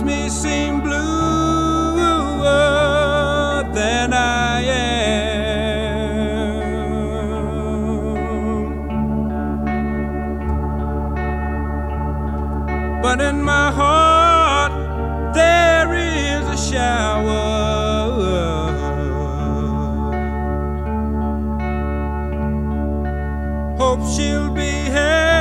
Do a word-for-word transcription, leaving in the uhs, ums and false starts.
me seem bluer than I am. But in my heart there is a shower. Hope she'll be here